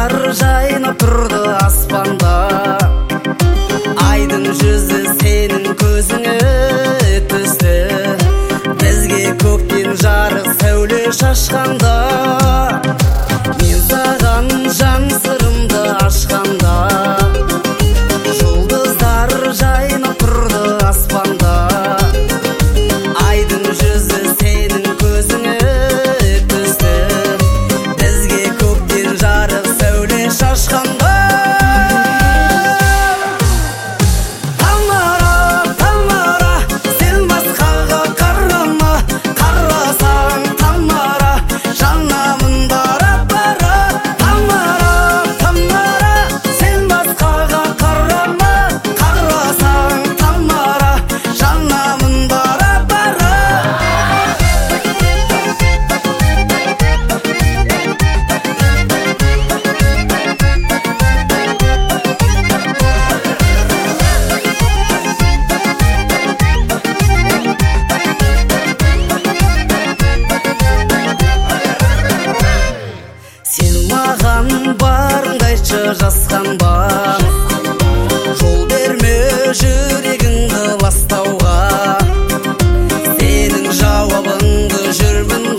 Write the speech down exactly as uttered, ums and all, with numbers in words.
Жұлдыздар жайнап тұрды аспанда, айдың жүзі сенің көзіңе түсті. Бізге көктен жарық сәуле шашқанда, мен саған жан сырымды ашқанда. Жұлдыздар жайнап тұрды аспанда, айдың жүзі сенің көзіңе түсті. Бізге көктен жарық сәуле шашқанда. Тамара, Тамара, сен басқаға қарама, қарасаң Тамара, жанамын бара-бара. Тамара, Тамара, сен басқаға қарама, қарасаң Тамара, жанамын бара-бара. Сен маған барыңды айтшы, жасқанба, жол берме жүрегіңді ластауға. Сенің жауабыңды жүрмін